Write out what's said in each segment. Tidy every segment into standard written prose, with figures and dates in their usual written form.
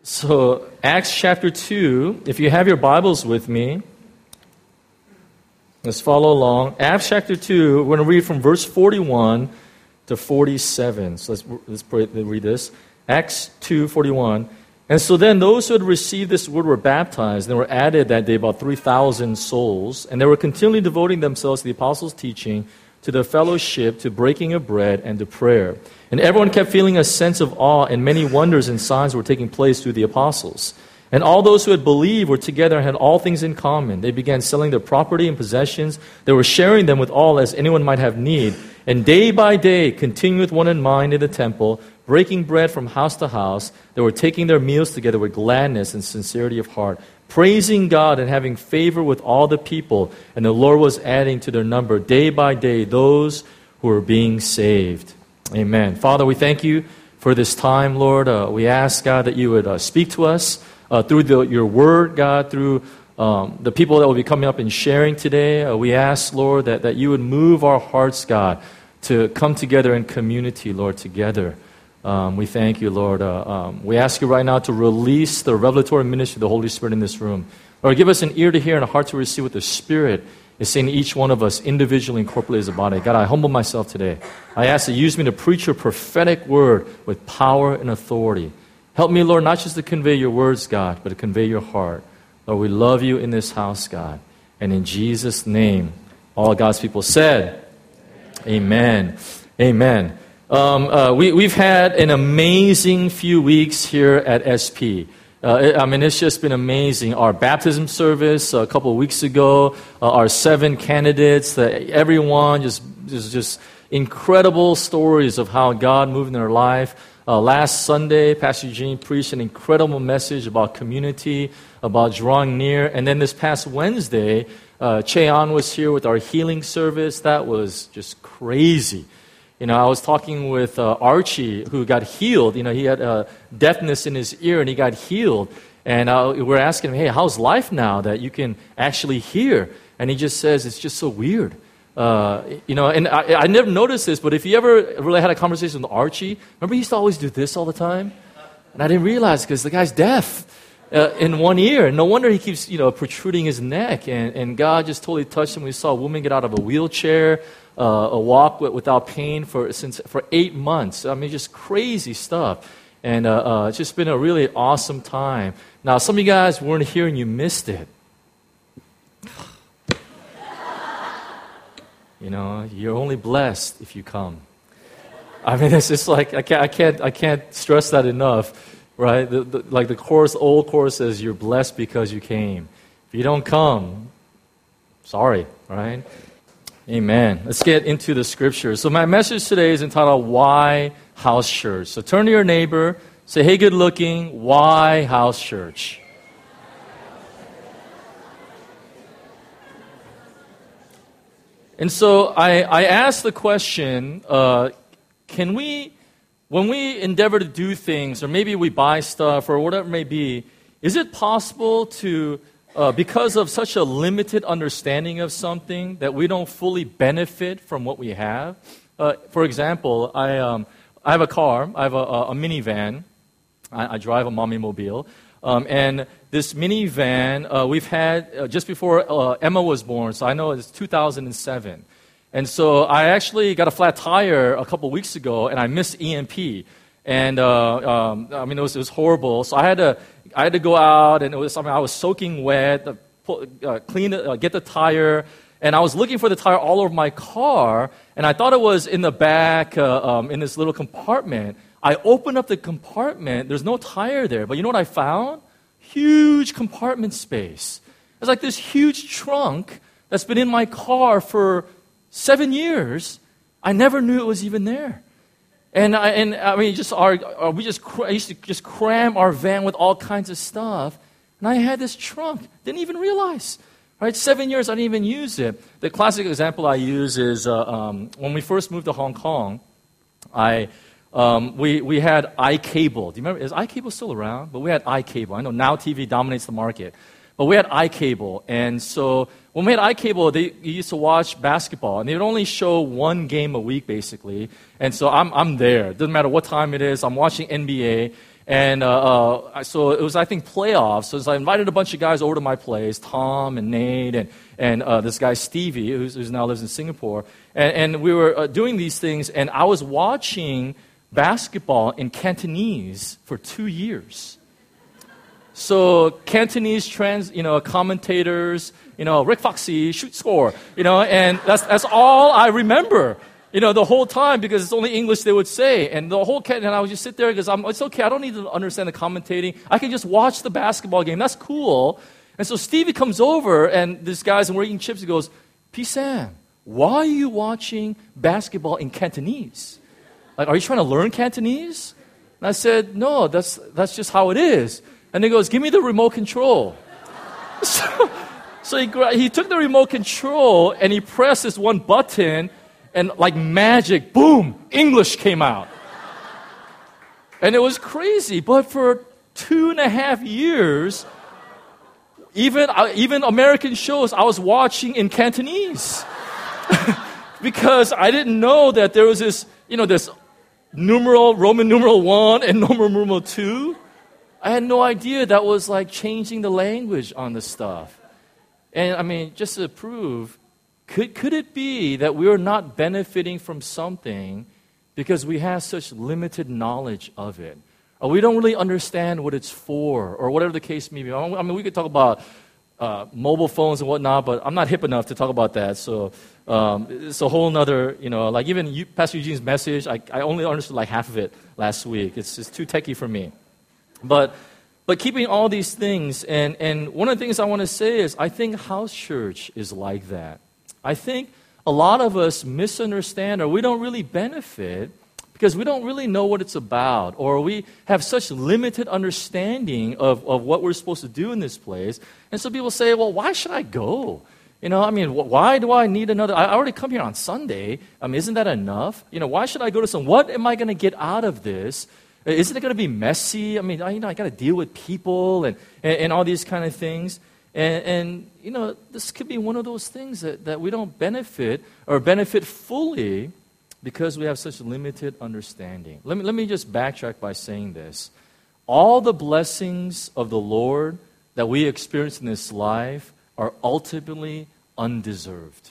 So, Acts chapter 2, if you have your Bibles with me, let's follow along. Acts chapter 2, we're going to read from verse 41 to 47. So let's read this. Acts 2:41. And so then those who had received this word were baptized, and there were added that day about 3,000 souls. And they were continually devoting themselves to the apostles' teaching, to the fellowship, to breaking of bread, and to prayer. And everyone kept feeling a sense of awe, and many wonders and signs were taking place through the apostles. And all those who had believed were together and had all things in common. They began selling their property and possessions. They were sharing them with all as anyone might have need. And day by day, continuing with one in mind in the temple, breaking bread from house to house, they were taking their meals together with gladness and sincerity of heart, praising God and having favor with all the people. And the Lord was adding to their number day by day those who were being saved. Amen. Father, we thank you for this time, Lord. We ask, God, that you would speak to us through your word, God, through the people that will be coming up and sharing today. We ask, Lord, that you would move our hearts, God, to come together in community, Lord, together. We thank you, Lord. We ask you right now to release the revelatory ministry of the Holy Spirit in this room. Lord, give us an ear to hear and a heart to receive what the Spirit is saying to each one of us individually and corporately as a body. God, I humble myself today. I ask that you use me to preach your prophetic word with power and authority. Help me, Lord, not just to convey your words, God, but to convey your heart. Lord, we love you in this house, God. And in Jesus' name, all God's people said, Amen. Amen. We've had an amazing few weeks here at SP. It's just been amazing. Our baptism service a couple of weeks ago, our 7 candidates, everyone just incredible stories of how God moved in their life. Last Sunday, Pastor Eugene preached an incredible message about community, about drawing near. And then this past Wednesday, Cheon was here with our healing service. That was just crazy. I was talking with Archie, who got healed. He had deafness in his ear, and he got healed. And we're asking him, hey, how's life now that you can actually hear? And he just says, it's just so weird. And I never noticed this, but if you ever really had a conversation with Archie, remember he used to always do this all the time? And I didn't realize because the guy's deaf in one ear. No wonder he keeps, protruding his neck. And God just totally touched him. We saw a woman get out of a wheelchair, a walk without pain for 8 months. Just crazy stuff. And it's just been a really awesome time. Now, some of you guys weren't here and you missed it. You're only blessed if you come. It's just like I can't stress that enough, right? The old chorus says, "You're blessed because you came." If you don't come, sorry, right? Amen. Let's get into the scriptures. So my message today is entitled "Why House Church?" So turn to your neighbor, say, "Hey, good looking, why house church?" And so I asked the question, when we endeavor to do things, or maybe we buy stuff, or whatever it may be, is it possible to, because of such a limited understanding of something, that we don't fully benefit from what we have? For example, I have a car, I have a minivan, I drive a mommy mobile, and this minivan we've had just before Emma was born, so I know it's 2007. And so I actually got a flat tire a couple weeks ago, and I missed EMP. And it was horrible. So I had to go out, and I was soaking wet, get the tire, and I was looking for the tire all over my car, and I thought it was in the back in this little compartment. I opened up the compartment. There's no tire there. But you know what I found? Huge compartment space. It's like this huge trunk that's been in my car for 7 years. I never knew it was even there. I used to just cram our van with all kinds of stuff. And I had this trunk. Didn't even realize. Right? 7 years, I didn't even use it. The classic example I use is when we first moved to Hong Kong, we had iCable. Do you remember? Is iCable still around? But we had iCable. I know Now TV dominates the market. But we had iCable. And so when we had iCable, they used to watch basketball. And they would only show one game a week, basically. And so I'm there. Doesn't matter what time it is. I'm watching NBA. And so it was, I think, playoffs. So I invited a bunch of guys over to my place, Tom and Nate and this guy Stevie, who's now lives in Singapore. And we were doing these things, and I was watching basketball in Cantonese for 2 years. So Cantonese commentators, Rick Foxy, shoot, score, and that's all I remember. The whole time, because it's only English they would say. And I would just sit there because it's okay, I don't need to understand the commentating. I can just watch the basketball game. That's cool. And so Stevie comes over, and this guy's, and we're eating chips, he goes, P-Sam, why are you watching basketball in Cantonese? Like, are you trying to learn Cantonese? And I said, no, that's just how it is. And he goes, give me the remote control. So he took the remote control, and he pressed this one button, and like magic, boom, English came out. And it was crazy. But for 2.5 years, even American shows I was watching in Cantonese. Because I didn't know that there was this, this Roman numeral 1 and Roman numeral 2. I had no idea that was like changing the language on this stuff. And just to prove, could it be that we are not benefiting from something because we have such limited knowledge of it? Or we don't really understand what it's for, or whatever the case may be. We could talk about mobile phones and whatnot, but I'm not hip enough to talk about that. So it's a whole nother, like even Pastor Eugene's message, I only understood like half of it last week. It's just too techy for me. But keeping all these things, and one of the things I want to say is I think house church is like that. I think a lot of us misunderstand, or we don't really benefit because we don't really know what it's about, or we have such limited understanding of what we're supposed to do in this place. And so people say, well, why should I go? Why do I need another? I already come here on Sunday. Isn't that enough? Why should I go to what am I going to get out of this? Isn't it going to be messy? I got to deal with people and all these kind of things. And this could be one of those things that we don't benefit or benefit fully because we have such limited understanding. Let me just backtrack by saying this. All the blessings of the Lord that we experience in this life are ultimately undeserved.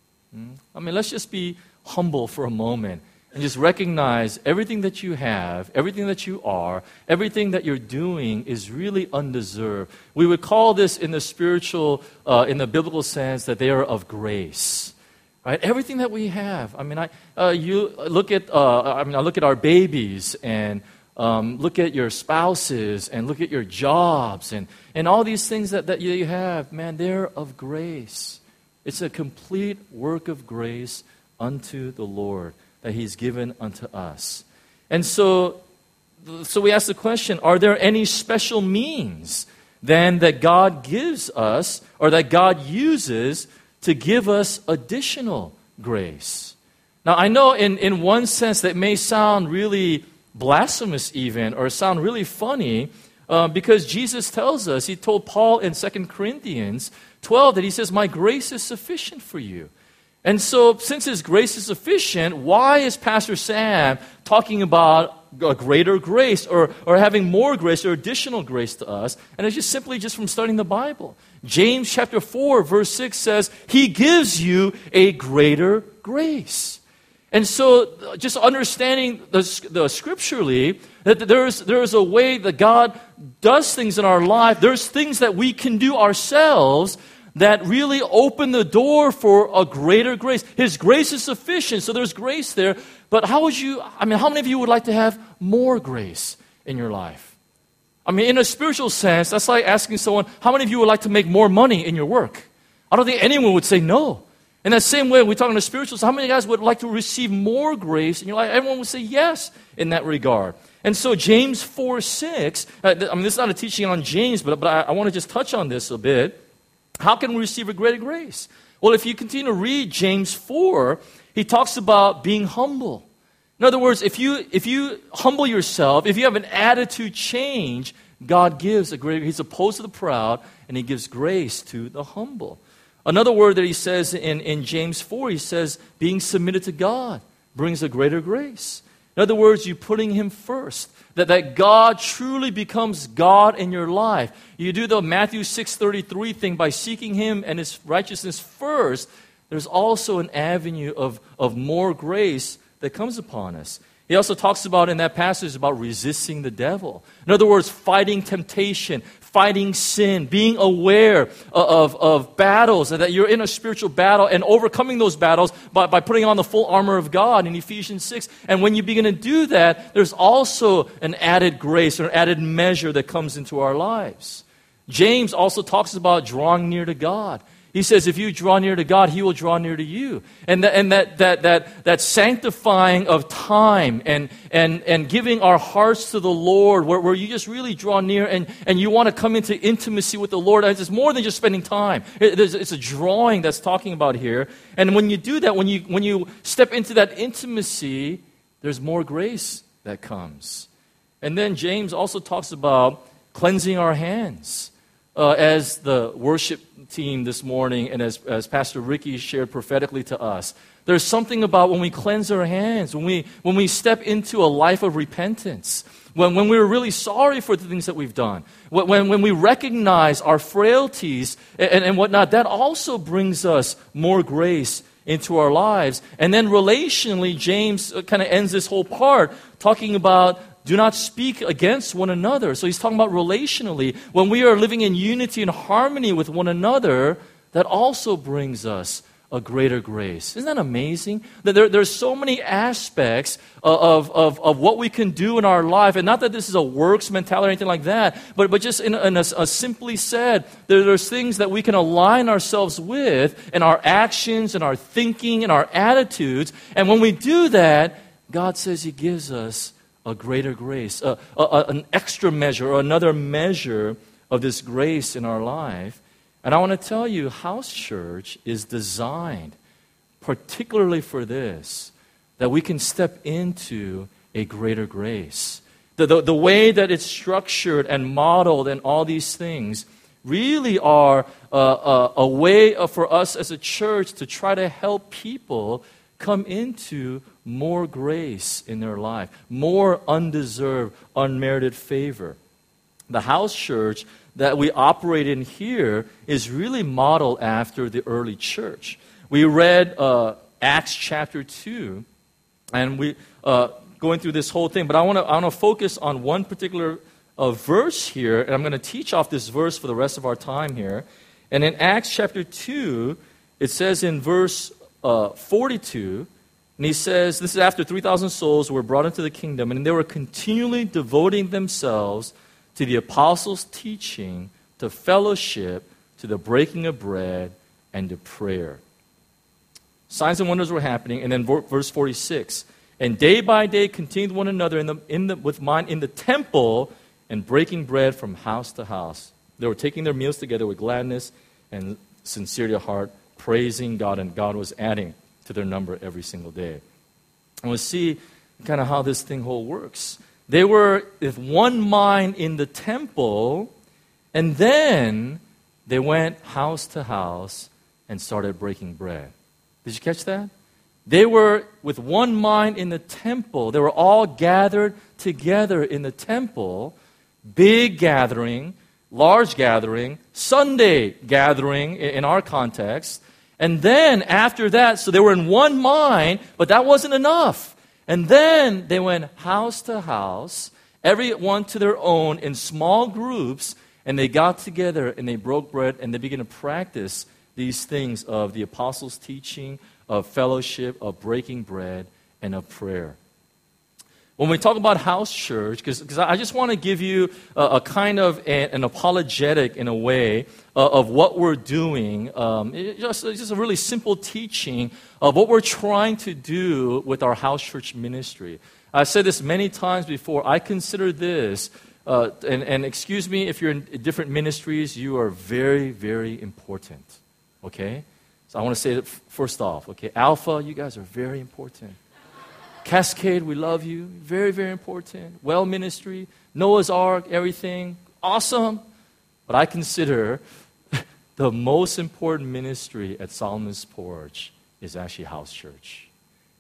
Let's just be humble for a moment and just recognize everything that you have, everything that you are, everything that you're doing is really undeserved. We would call this in the spiritual, in the biblical sense, that they are of grace. Right? Everything that we have. I look at our babies and look at your spouses and look at your jobs and all these things that you have. Man, they're of grace. It's a complete work of grace unto the Lord that He's given unto us. And so we ask the question, are there any special means then that God gives us or that God uses to give us additional grace? Now, I know in one sense that may sound really blasphemous even or sound really funny because Jesus tells us, He told Paul in 2 Corinthians 12 that He says, my grace is sufficient for you. And so, since His grace is sufficient, why is Pastor Sam talking about a greater grace or having more grace or additional grace to us? And it's just simply from studying the Bible. James chapter 4, verse 6 says, He gives you a greater grace. And so, just understanding the scripturally, that there's a way that God does things in our life. There's things that we can do ourselves that really open the door for a greater grace. His grace is sufficient, so there's grace there. But how many of you would like to have more grace in your life? In a spiritual sense, that's like asking someone, how many of you would like to make more money in your work? I don't think anyone would say no. In that same way, we're talking to spiritual, so how many guys would like to receive more grace in your life? Everyone would say yes in that regard. And so James 4:6, this is not a teaching on James, but I want to just touch on this a bit. How can we receive a greater grace? Well, if you continue to read James 4, he talks about being humble. In other words, if you humble yourself, if you have an attitude change, God gives a greater, He's opposed to the proud, and He gives grace to the humble. Another word that he says in James 4, he says, being submitted to God brings a greater grace. In other words, you putting Him first. That God truly becomes God in your life. You do the Matthew 6:33 thing by seeking Him and His righteousness first. There's also an avenue of more grace that comes upon us. He also talks about in that passage about resisting the devil. In other words, fighting temptation, fighting sin, being aware of battles, and that you're in a spiritual battle and overcoming those battles by putting on the full armor of God in Ephesians 6. And when you begin to do that, there's also an added grace or an added measure that comes into our lives. James also talks about drawing near to God. He says, if you draw near to God, He will draw near to you. And that sanctifying of time and giving our hearts to the Lord, where you just really draw near and you want to come into intimacy with the Lord. It's more than just spending time. It's a drawing that's talking about here. And when you do that, when you step into that intimacy, there's more grace that comes. And then James also talks about cleansing our hands. As the worship team this morning and as Pastor Ricky shared prophetically to us, there's something about when we cleanse our hands, when we step into a life of repentance, when we're really sorry for the things that we've done, when we recognize our frailties and whatnot, that also brings us more grace into our lives. And then relationally, James kind of ends this whole part talking about do not speak against one another. So he's talking about relationally. When we are living in unity and harmony with one another, that also brings us a greater grace. Isn't that amazing? That there's so many aspects of what we can do in our life. And not that this is a works mentality or anything like that, but just in a simply said, there's things that we can align ourselves with in our actions and our thinking and our attitudes. And when we do that, God says He gives us a greater grace, an extra measure or another measure of this grace in our life. And I want to tell you, house church is designed particularly for this, that we can step into a greater grace. The way that it's structured and modeled and all these things really are a way for us as a church to try to help people come into more grace in their life, more undeserved, unmerited favor. The house church that we operate in here is really modeled after the early church. We read Acts chapter 2, and we going through this whole thing, but I want to focus on one particular verse here, and I'm going to teach off this verse for the rest of our time here. And in Acts chapter 2, it says in verse 42, and he says, this is after 3,000 souls were brought into the kingdom, and they were continually devoting themselves to the apostles' teaching, to fellowship, to the breaking of bread, and to prayer. Signs and wonders were happening, and then verse 46, and day by day continued one another in the temple and breaking bread from house to house. They were taking their meals together with gladness and sincerity of heart, praising God, and God was adding to their number every single day. And we'll see kind of how this thing whole works. They were with one mind in the temple, and then they went house to house and started breaking bread. Did you catch that? They were with one mind in the temple. They were all gathered together in the temple. Big gathering, large gathering, Sunday gathering in our context. And then after that, so they were in one mind, but that wasn't enough. And then they went house to house, everyone to their own in small groups, and they got together and they broke bread and they began to practice these things of the apostles' teaching, of fellowship, of breaking bread, and of prayer. When we talk about house church, because I just want to give you a kind of an apologetic in a way of what we're doing. It's just a really simple teaching of what we're trying to do with our house church ministry. I've said this many times before. I consider this, and excuse me if you're in different ministries, you are very, very important. Okay? So I want to say that first off. Okay, Alpha, you guys are very important. Cascade, we love you. Very, very important. Well ministry, Noah's Ark, everything. Awesome. But I consider the most important ministry at Solomon's Porch is actually house church.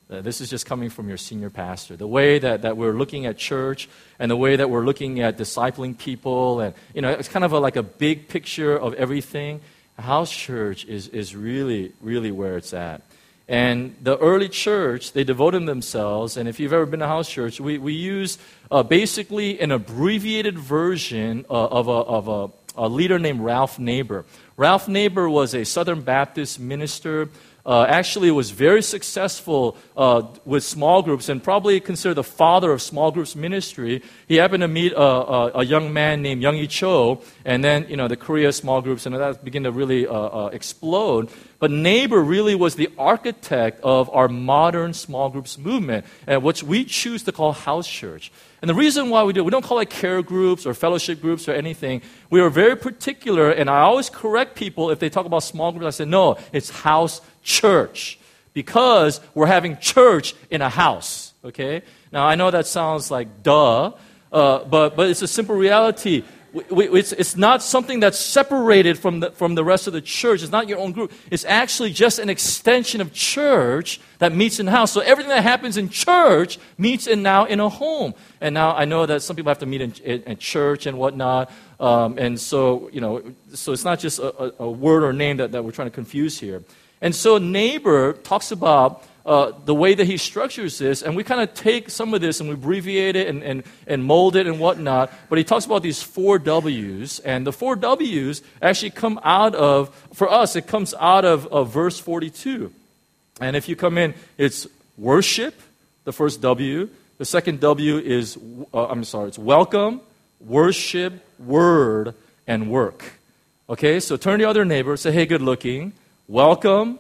This is just coming from your senior pastor. The way that we're looking at church and the way that we're looking at discipling people, and it's kind of like a big picture of everything. House church is really, really where it's at. And the early church, they devoted themselves, and if you've ever been to house church, we use basically an abbreviated version of a leader named Ralph Neighbor. Ralph Neighbor was a Southern Baptist minister. Actually was very successful with small groups and probably considered the father of small groups ministry. He happened to meet a young man named Young-E Cho, and then the Korea small groups, and that began to really explode. But Neighbor really was the architect of our modern small groups movement, which we choose to call house church. And the reason why we don't call it care groups or fellowship groups or anything. We are very particular, and I always correct people if they talk about small groups. I say, no, it's house church, because we're having church in a house, okay? Now, I know that sounds like duh, but it's a simple reality. It's not something that's separated from the rest of the church. It's not your own group. It's actually just an extension of church that meets in the house. So everything that happens in church meets now in a home. And now I know that some people have to meet in church and whatnot. And so, so it's not just a word or name that we're trying to confuse here. And so Neighbor talks about the way that he structures this, and we kind of take some of this and we abbreviate it and mold it and whatnot, but he talks about these 4 W's, and the 4 W's actually come out of, for us, it comes out of verse 42. And if you come in, it's worship, the first W. The second W is, it's welcome, worship, word, and work. Okay, so turn to the other neighbor, say, hey, good looking. Welcome,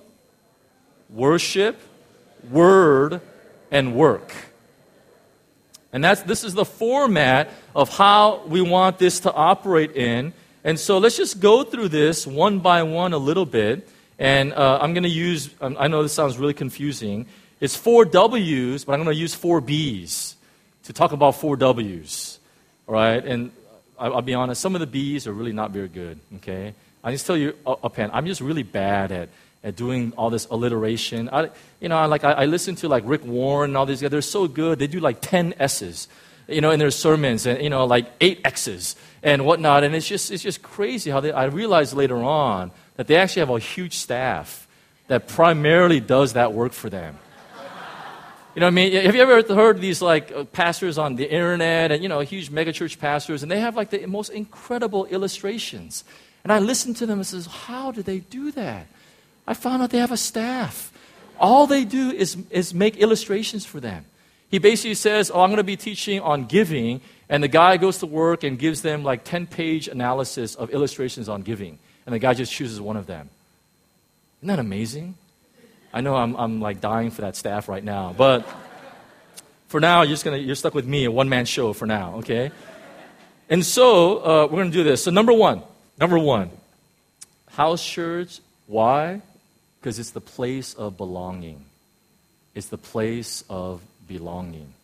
worship, word, and work. And this is the format of how we want this to operate in. And so let's just go through this one by one a little bit. And I'm going to use, I know this sounds really confusing. It's 4 W's, but I'm going to use 4 B's to talk about 4 W's. All right? And I'll be honest, some of the B's are really not very good, okay? I just tell you offhand, I'm just really bad at doing all this alliteration. I listen to like Rick Warren and all these guys. They're so good. They do like 10 S's, in their sermons, and like 8 X's and whatnot. And it's just crazy how I realized later on that they actually have a huge staff that primarily does that work for them. You know what I mean? Have you ever heard these like pastors on the internet and huge megachurch pastors, and they have like the most incredible illustrations. And I listen to them and says, how do they do that? I found out they have a staff. All they do is make illustrations for them. He basically says, I'm going to be teaching on giving, and the guy goes to work and gives them like 10-page analysis of illustrations on giving, and the guy just chooses one of them. Isn't that amazing? I know I'm like dying for that staff right now, but for now, you're stuck with me, a one-man show for now, okay? And so we're going to do this. So number one, house church. Why? Because it's the place of belonging. It's the place of belonging.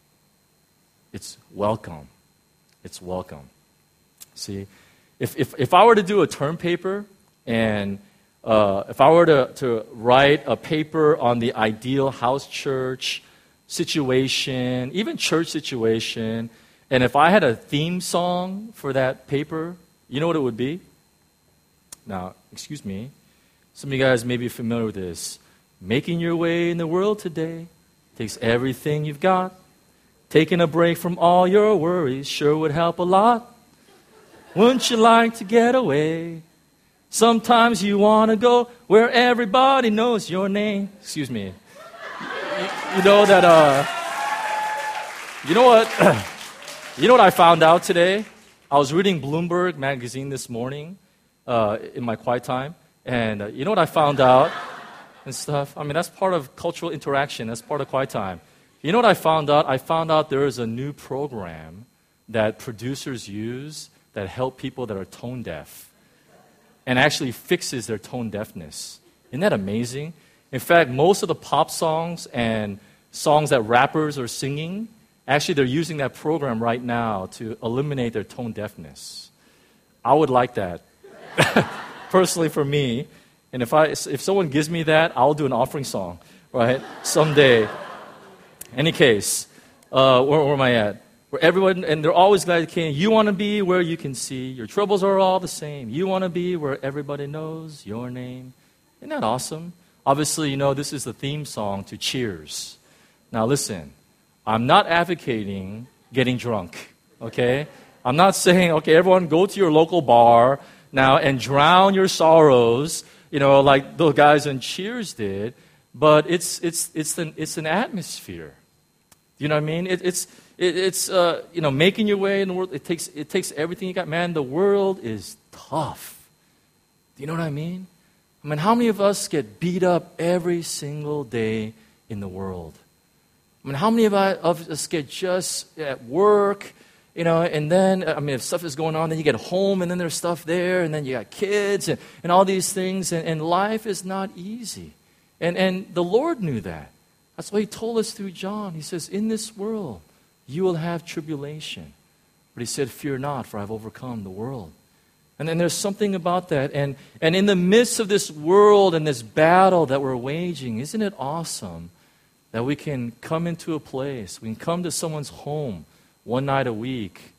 It's welcome. It's welcome. See, if I were to do a term paper, and if I were to write a paper on the ideal house church situation, even church situation, and if I had a theme song for that paper, you know what it would be? Now, excuse me. Some of you guys may be familiar with this. Making your way in the world today takes everything you've got. Taking a break from all your worries sure would help a lot. Wouldn't you like to get away? Sometimes you want to go where everybody knows your name. Excuse me. You know what I found out today? I was reading Bloomberg magazine this morning in my quiet time. And you know what I found out and stuff? I mean, that's part of cultural interaction. That's part of quiet time. You know what I found out? I found out there is a new program that producers use that help people that are tone deaf and actually fixes their tone deafness. Isn't that amazing? In fact, most of the pop songs and songs that rappers are singing, actually they're using that program right now to eliminate their tone deafness. I would like that. Personally for me, and if someone gives me that, I'll do an offering song. right? Someday. Any case, where am I at? Where everyone, and they're always glad you came. You want to be where you can see. Your troubles are all the same. You want to be where everybody knows your name. Isn't that awesome? Obviously, you know, this is the theme song to Cheers. Now listen, I'm not advocating getting drunk, okay? I'm not saying, okay, everyone go to your local bar now and drown your sorrows, you know, like those guys in Cheers did, but it's an atmosphere. You know what I mean? It's you know, making your way in the world. It takes everything you got. Man, the world is tough. Do you know what I mean? I mean, how many of us get beat up every single day in the world? I mean, how many of us get just at work, you know, and then, I mean, if stuff is going on, then you get home, and then there's stuff there, and then you got kids, and all these things, and life is not easy. And the Lord knew that. That's why He told us through John. He says, in this world, you will have tribulation. But He said, fear not, for I've overcome the world. And then there's something about that. And in the midst of this world and this battle that we're waging, isn't it awesome that we can come into a place, we can come to someone's home one night a week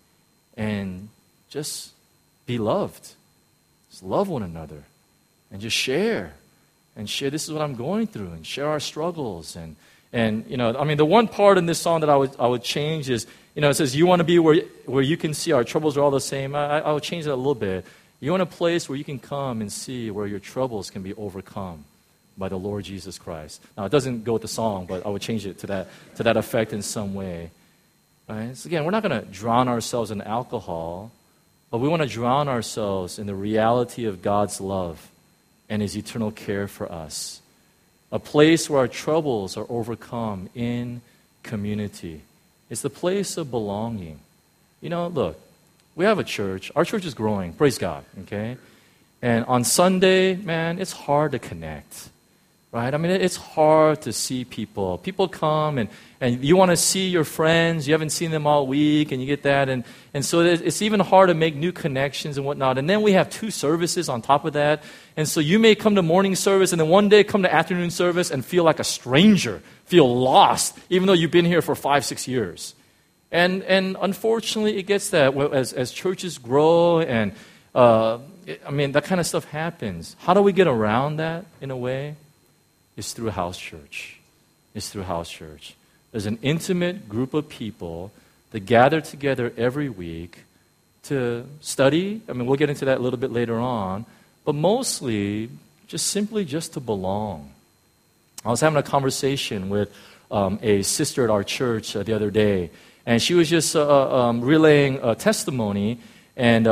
and just be loved. Just love one another and just share. And share, this is what I'm going through, and share our struggles. And you know, I mean, the one part in this song that I would change is, you know, it says, you want to be where you can see our troubles are all the same. I would change that a little bit. You want a place where you can come and see where your troubles can be overcome by the Lord Jesus Christ. Now, it doesn't go with the song, but I would change it to that effect in some way. Right? So again, we're not going to drown ourselves in alcohol, but we want to drown ourselves in the reality of God's love and His eternal care for us. A place where our troubles are overcome in community. It's the place of belonging. You know, look, we have a church. Our church is growing. Praise God, okay? And on Sunday, man, it's hard to connect, right? I mean, it's hard to see people. People come, and you want to see your friends. You haven't seen them all week, and you get that. And so it's even hard to make new connections and whatnot. And then we have 2 services on top of that. And so you may come to morning service, and then one day come to afternoon service and feel like a stranger, feel lost, even though you've been here for 5-6 years. And unfortunately, it gets that as churches grow, and I mean, that kind of stuff happens. How do we get around that in a way? It's through house church. It's through house church. There's an intimate group of people that gather together every week to study. I mean, we'll get into that a little bit later on. But mostly, simply to belong. I was having a conversation with a sister at our church the other day, and she was just relaying a testimony. And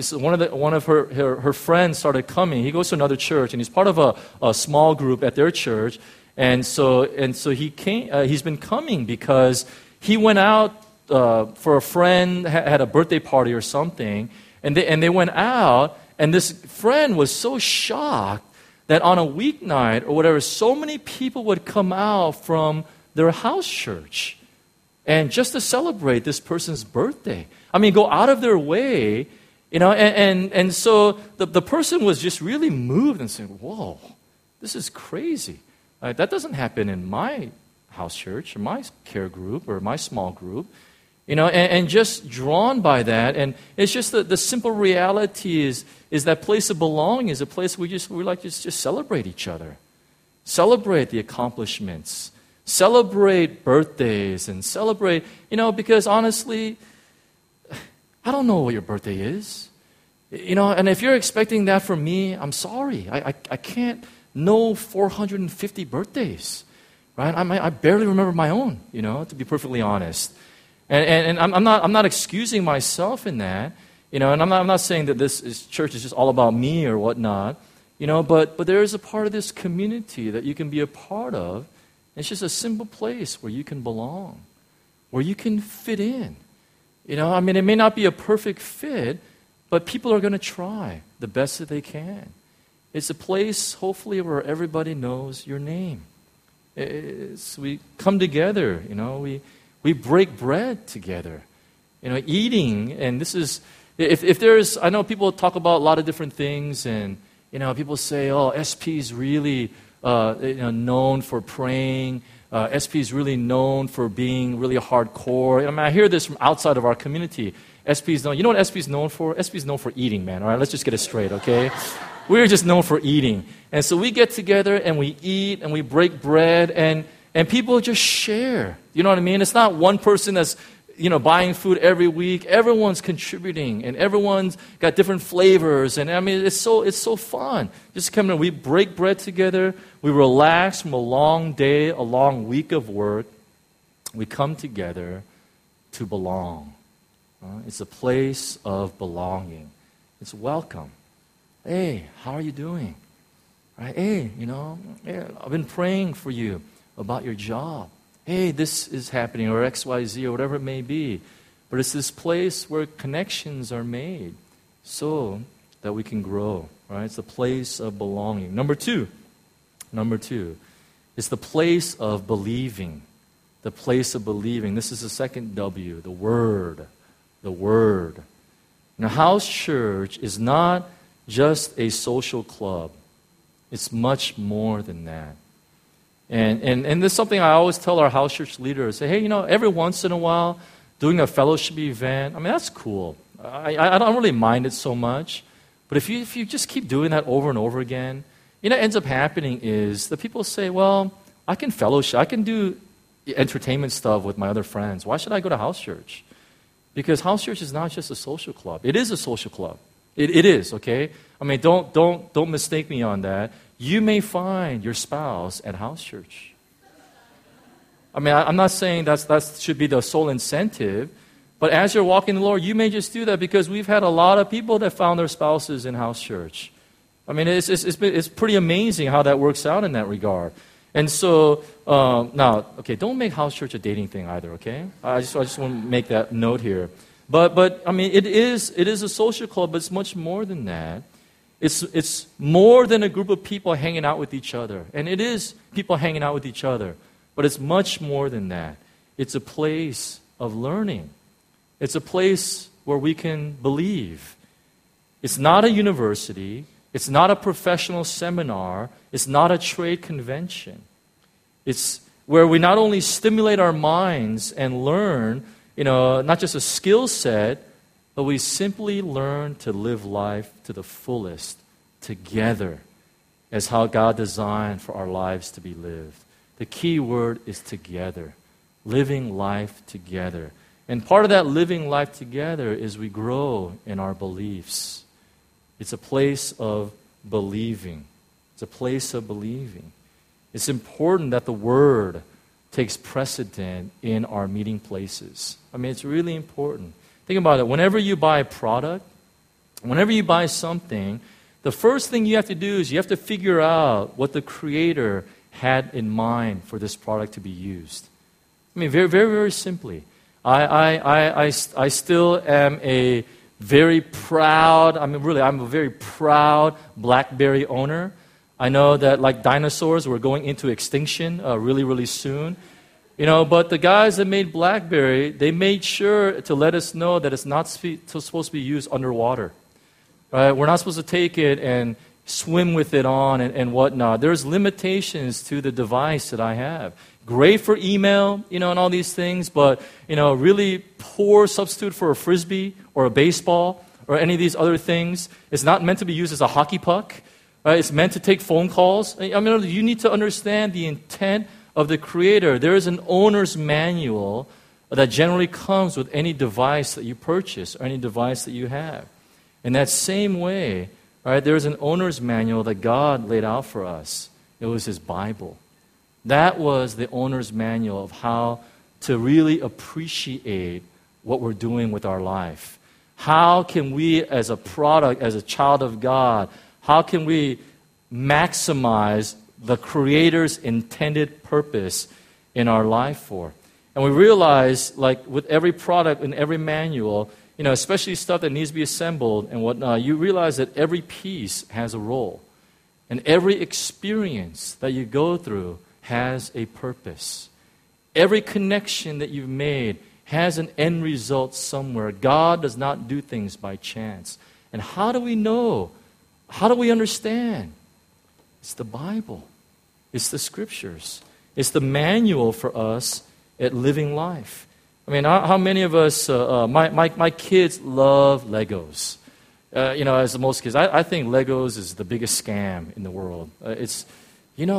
one of her friends started coming. He goes to another church, and he's part of a small group at their church. And so he came. He's been coming because he went out for a friend had a birthday party or something, and they went out. And this friend was so shocked that on a weeknight or whatever, so many people would come out from their house church and just to celebrate this person's birthday. I mean, go out of their way, you know, and so the person was just really moved and saying, whoa, this is crazy. That doesn't happen in my house church or my care group or my small group. You know, and just drawn by that. And it's just the simple reality is that place of belonging is a place we like to just celebrate each other. Celebrate the accomplishments. Celebrate birthdays and celebrate, you know, because honestly, I don't know what your birthday is. You know, and if you're expecting that from me, I'm sorry. I can't know 450 birthdays, right? I barely remember my own, you know, to be perfectly honest. And I'm not excusing myself in that, you know, and I'm not saying that church is just all about me or whatnot, you know, but there is a part of this community that you can be a part of. It's just a simple place where you can belong, where you can fit in. You know, I mean, it may not be a perfect fit, but people are going to try the best that they can. It's a place, hopefully, where everybody knows your name. We come together, you know, we break bread together, you know, eating. And this is, if there's, I know people talk about a lot of different things, and, you know, people say, oh, SP is really known for praying. SP is really known for being really hardcore. I mean, I hear this from outside of our community. SP is known. You know what SP is known for? SP is known for eating, man. All right, let's just get it straight, okay? We're just known for eating. And so we get together and we eat and we break bread and people just share. You know what I mean? It's not one person that's, buying food every week. Everyone's contributing and everyone's got different flavors. And I mean, it's so fun. Just come in, we break bread together. We relax from a long day, a long week of work. We come together to belong. It's a place of belonging. It's welcome. Hey, how are you doing? Right? Hey, I've been praying for you about your job. Hey, this is happening, or XYZ, or whatever it may be. But it's this place where connections are made so that we can grow. Right? It's a place of belonging. Number two, it's the place of believing. The place of believing. This is the second W, the Word. The Word. Now, house church is not just a social club. It's much more than that. And this is something I always tell our house church leaders. Say, hey, every once in a while, doing a fellowship event, I mean, that's cool. I don't really mind it so much. But if you just keep doing that over and over again, what ends up happening is the people say, well, I can fellowship. I can do entertainment stuff with my other friends. Why should I go to house church? Because house church is not just a social club. It is a social club. It is, okay? I mean, don't mistake me on that. You may find your spouse at house church. I mean, I'm not saying that should be the sole incentive, but as you're walking the Lord, you may just do that because we've had a lot of people that found their spouses in house church. I mean, it's pretty amazing how that works out in that regard. And so, now, okay, don't make house church a dating thing either, okay? I just want to make that note here. But I mean, it is a social club, but it's much more than that. It's more than a group of people hanging out with each other. And it is people hanging out with each other. But it's much more than that. It's a place of learning. It's a place where we can believe. It's not a university. It's not a professional seminar. It's not a trade convention. It's where we not only stimulate our minds and learn, not just a skill set, but we simply learn to live life to the fullest together as how God designed for our lives to be lived. The key word is together, living life together. And part of that living life together is we grow in our beliefs. It's a place of believing. It's a place of believing. It's important that the Word takes precedent in our meeting places. I mean, it's really important. Think about it. Whenever you buy a product, whenever you buy something, the first thing you have to do is you have to figure out what the Creator had in mind for this product to be used. I mean, very, very, very simply. I still am a very proud, I'm a very proud BlackBerry owner. I know that like dinosaurs, we're going into extinction really, really soon. But the guys that made BlackBerry, they made sure to let us know that it's not supposed to be used underwater. Right? We're not supposed to take it and swim with it on and whatnot. There's limitations to the device that I have. Great for email, and all these things, but, really poor substitute for a Frisbee or a baseball or any of these other things. It's not meant to be used as a hockey puck. Right? It's meant to take phone calls. I mean, you need to understand the intent of the Creator. There is an owner's manual that generally comes with any device that you purchase or any device that you have. In that same way, right, there is an owner's manual that God laid out for us. It was His Bible. That was the owner's manual of how to really appreciate what we're doing with our life. How can we, as a product, as a child of God, how can we maximize the Creator's intended purpose in our life for? And we realize, like with every product and every manual, especially stuff that needs to be assembled and whatnot, you realize that every piece has a role. And every experience that you go through has a purpose. Every connection that you've made has an end result somewhere. God does not do things by chance. And how do we know? How do we understand? It's the Bible. It's the Scriptures. It's the manual for us at living life. I mean, how many of us, my kids love Legos. As most kids, I think Legos is the biggest scam in the world. When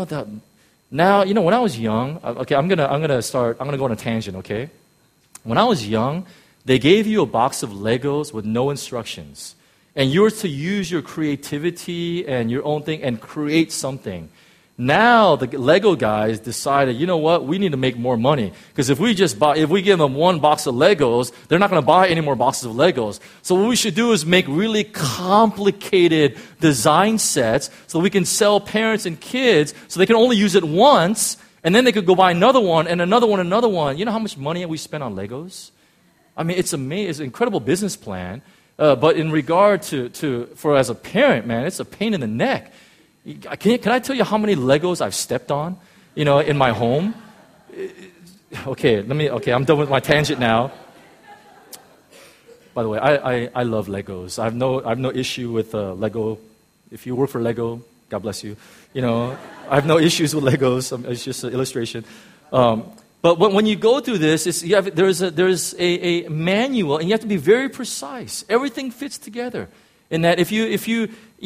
I was young, okay, I'm gonna go on a tangent, okay? When I was young, they gave you a box of Legos with no instructions. And you were to use your creativity and your own thing and create something. Now the Lego guys decided, you know what, we need to make more money. Because if we give them one box of Legos, they're not going to buy any more boxes of Legos. So what we should do is make really complicated design sets so we can sell parents and kids so they can only use it once, and then they could go buy another one and another one and another one. You know how much money we spend on Legos? I mean, it's amazing. It's an incredible business plan. But in regard for as a parent, man, it's a pain in the neck. Can I tell you how many Legos I've stepped on, in my home? Okay, I'm done with my tangent now. By the way, I love Legos. I have no issue with Lego. If you work for Lego, God bless you. I have no issues with Legos. It's just an illustration. But when you go through this, there's a manual, and you have to be very precise. Everything fits together. In that, if you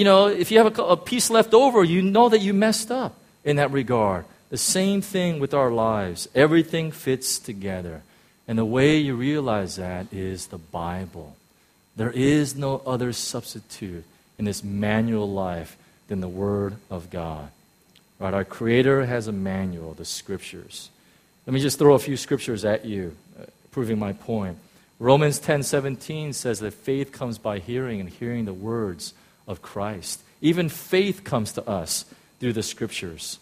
have a piece left over, you know that you messed up in that regard. The same thing with our lives. Everything fits together. And the way you realize that is the Bible. There is no other substitute in this manual life than the Word of God. Right? Our Creator has a manual, the Scriptures. Let me just throw a few scriptures at you, proving my point. Romans 10:17 says that faith comes by hearing, and hearing the words of Christ. Even faith comes to us through the Scriptures.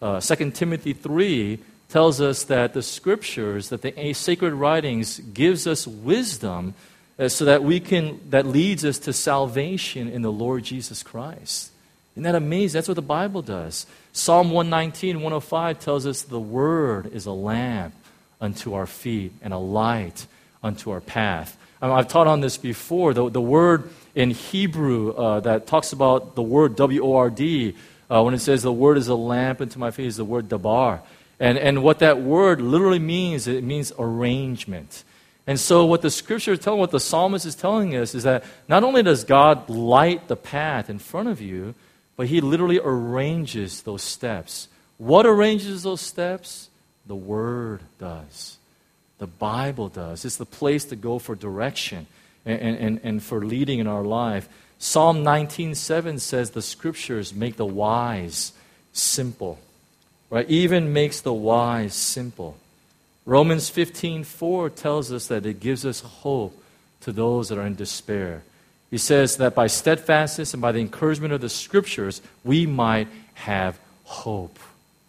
2 Timothy 3 tells us that the Scriptures, that the sacred writings, gives us wisdom so that that leads us to salvation in the Lord Jesus Christ. Isn't that amazing? That's what the Bible does. Psalm 119, 105 tells us the Word is a lamp unto our feet and a light unto our path. I've taught on this before. The word in Hebrew that talks about the word W-O-R-D, when it says the Word is a lamp unto my feet, is the word dabar. And what that word literally means, it means arrangement. And so what the Scripture is telling, what the psalmist is telling us is that not only does God light the path in front of you, but He literally arranges those steps. What arranges those steps? The Word does. The Bible does. It's the place to go for direction and for leading in our life. Psalm 19:7 says the Scriptures make the wise simple. Right? Even makes the wise simple. Romans 15:4 tells us that it gives us hope to those that are in despair. He says that by steadfastness and by the encouragement of the Scriptures, we might have hope.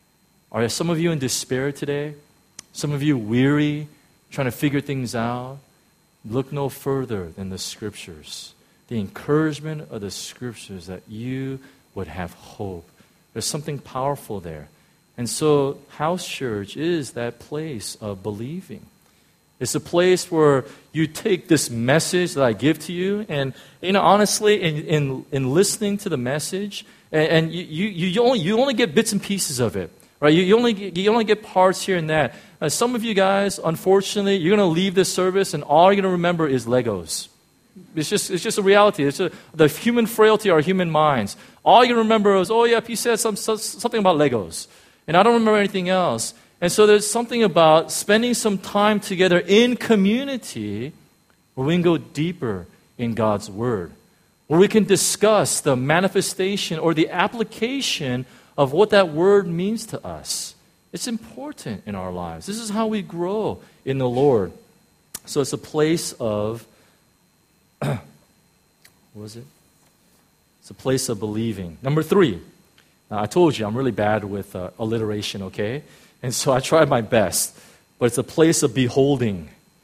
Are some of you in despair today? Some of you weary, trying to figure things out? Look no further than the Scriptures. The encouragement of the Scriptures that you would have hope. There's something powerful there. And so, house church is that place of believing. It's a place where you take this message that I give to you, and honestly, in listening to the message, and you only get bits and pieces of it, right? You only get parts here and that. Some of you guys, unfortunately, you're going to leave this service, and all you're going to remember is Legos. It's just a reality. It's the human frailty of our human minds. All you're going to remember is, oh yeah, he said something about Legos, and I don't remember anything else. And so there's something about spending some time together in community where we can go deeper in God's Word, where we can discuss the manifestation or the application of what that Word means to us. It's important in our lives. This is how we grow in the Lord. So it's a place of, what was it? It's a place of believing. Number 3. Now, I told you I'm really bad with alliteration, okay? And so I tried my best. But it's a place of beholding.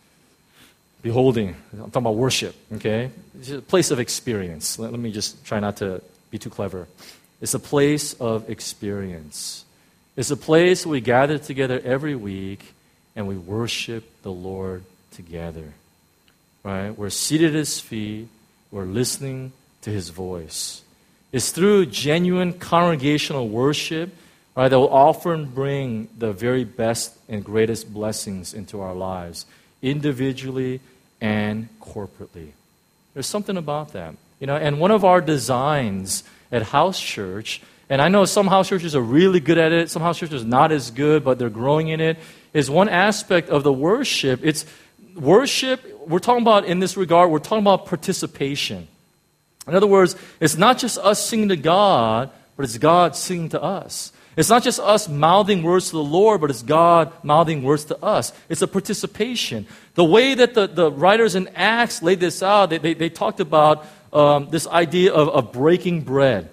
Beholding. I'm talking about worship, okay? It's a place of experience. Let me just try not to be too clever. It's a place of experience. It's a place where we gather together every week and we worship the Lord together. Right? We're seated at His feet. We're listening to His voice. It's through genuine congregational worship right, that will often bring the very best and greatest blessings into our lives, individually and corporately. There's something about that. And one of our designs at House Church, and I know some house churches are really good at it, some house churches are not as good, but they're growing in it, is one aspect of the worship. It's worship, we're talking about in this regard, we're talking about participation. In other words, it's not just us singing to God, but it's God singing to us. It's not just us mouthing words to the Lord, but it's God mouthing words to us. It's a participation. The way that the writers in Acts laid this out, they talked about this idea of breaking bread.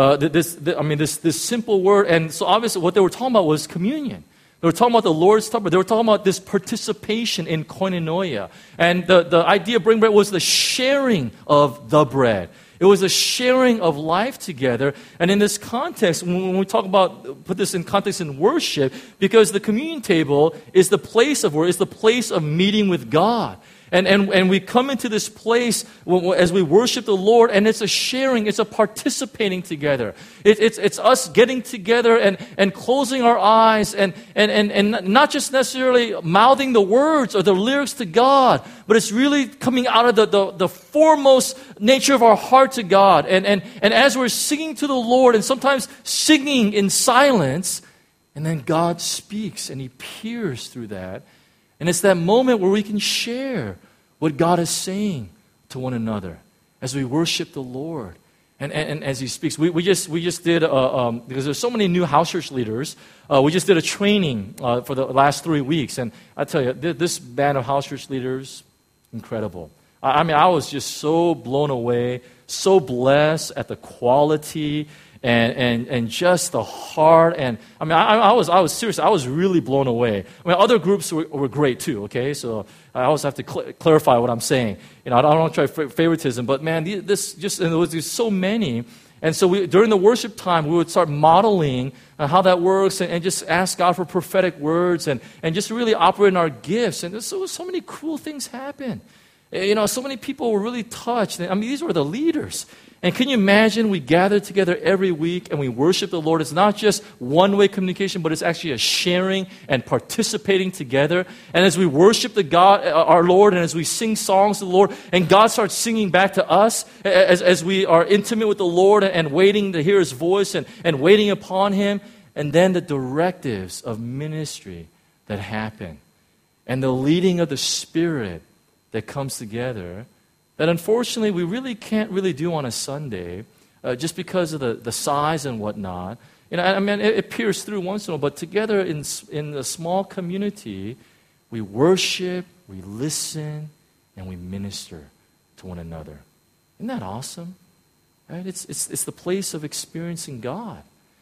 This simple word. And so obviously what they were talking about was communion. They were talking about the Lord's Supper. They were talking about this participation in koinonia. And the idea of breaking bread was the sharing of the bread. It was a sharing of life together. And in this context, when we talk about, put this in context in worship, because the communion table is the place of worship, is the place of meeting with God. And we come into this place as we worship the Lord, and it's a sharing, it's a participating together. It's us getting together and closing our eyes and not just necessarily mouthing the words or the lyrics to God, but it's really coming out of the foremost nature of our heart to God. And as we're singing to the Lord, and sometimes singing in silence, and then God speaks and He peers through that. And it's that moment where we can share what God is saying to one another as we worship the Lord and as He speaks. We just did, because there's so many new house church leaders, we just did a training for the last 3 weeks. And I tell you, this band of house church leaders, incredible. I was just so blown away, so blessed at the quality and just the heart. And I was serious. I was really blown away. Other groups were great too, okay? So I always have to clarify what I'm saying. I don't want to try favoritism, but man, and there was just so many. And so during the worship time, we would start modeling how that works and just ask God for prophetic words and just really operate in our gifts. And so many cool things happen. So many people were really touched. These were the leaders. And can you imagine we gather together every week and we worship the Lord? It's not just one-way communication, but it's actually a sharing and participating together. And as we worship the God, our Lord, and as we sing songs to the Lord, and God starts singing back to us as we are intimate with the Lord and waiting to hear His voice and waiting upon Him, and then the directives of ministry that happen, and the leading of the Spirit that comes together, that unfortunately we really can't really do on a Sunday just because of the size and whatnot. It peers through once in a while, but together in a small community, we worship, we listen, and we minister to one another. Isn't that awesome? Right? It's the place of experiencing God.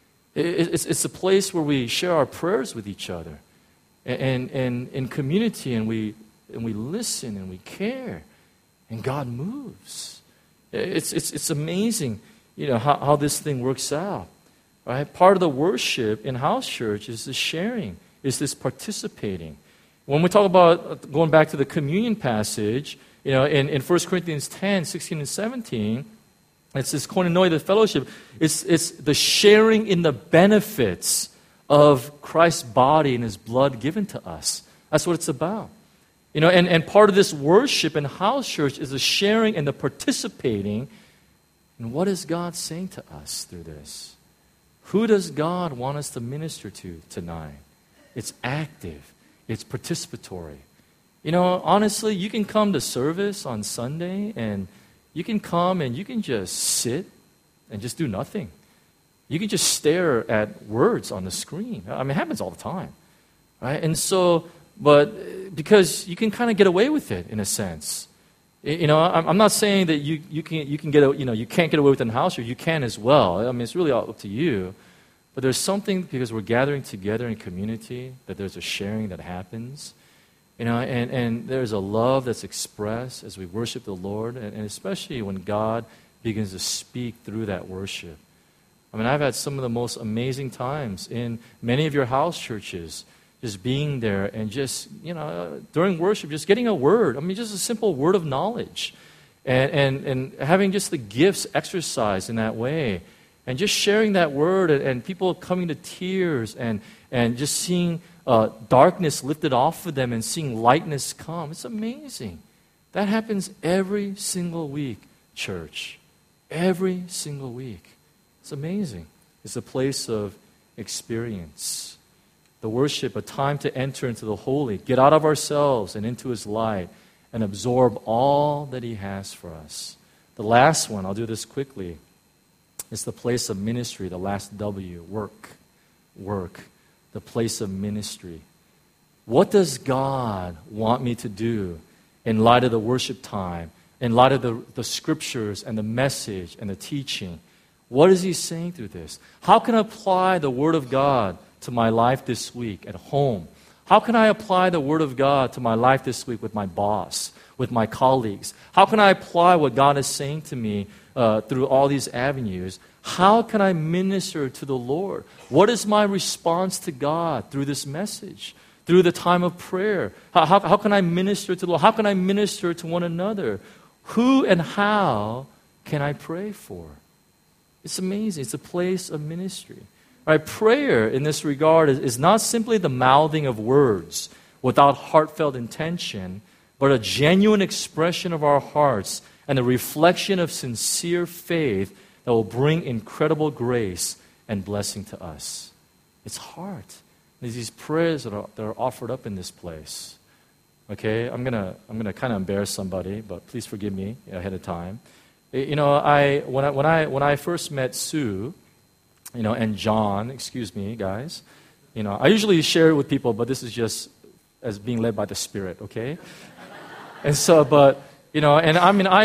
It's the place where we share our prayers with each other and in community, and we listen and we care. And God moves. It's amazing, how this thing works out. Right? Part of the worship in house church is the sharing, is this participating. When we talk about going back to the communion passage, in 1 Corinthians 10, 16 and 17, it's this koinonia, the fellowship. It's the sharing in the benefits of Christ's body and His blood given to us. That's what it's about. And part of this worship in house church is the sharing and the participating. And what is God saying to us through this? Who does God want us to minister to tonight? It's active. It's participatory. Honestly, you can come to service on Sunday and you can come and you can just sit and just do nothing. You can just stare at words on the screen. It happens all the time. Right? And so, but because you can kind of get away with it in a sense. I'm not saying that you can get you can't get away with it in house, or you can as well. It's really all up to you. But there's something, because we're gathering together in community, that there's a sharing that happens. And there's a love that's expressed as we worship the Lord, and especially when God begins to speak through that worship. I've had some of the most amazing times in many of your house churches, just being there and just, during worship, just getting a word. Just a simple word of knowledge. And having just the gifts exercised in that way. And just sharing that word and people coming to tears and just seeing darkness lifted off of them and seeing lightness come. It's amazing. That happens every single week, church. Every single week. It's amazing. It's a place of experience. The worship, a time to enter into the holy, get out of ourselves and into His light and absorb all that He has for us. The last one, I'll do this quickly, is the place of ministry, the last W, work. Work. The place of ministry. What does God want me to do in light of the worship time, in light of the scriptures and the message and the teaching? What is He saying through this? How can I apply the Word of God to my life this week at home? How can I apply the Word of God to my life this week with my boss, with my colleagues? How can I apply what God is saying to me through all these avenues? How can I minister to the Lord? What is my response to God through this message, through the time of prayer? How can I minister to the Lord? How can I minister to one another? Who and how can I pray for? It's amazing. It's a place of ministry. Right? Prayer in this regard is not simply the mouthing of words without heartfelt intention, but a genuine expression of our hearts and a reflection of sincere faith that will bring incredible grace and blessing to us. It's heart. There's these prayers that are offered up in this place. Okay, I'm gonna kind of embarrass somebody, but please forgive me ahead of time. You know, when I first met Sue, you know, and John, excuse me, guys. You know, I usually share it with people, but this is just as being led by the Spirit, okay? And so, but, you know, and I mean,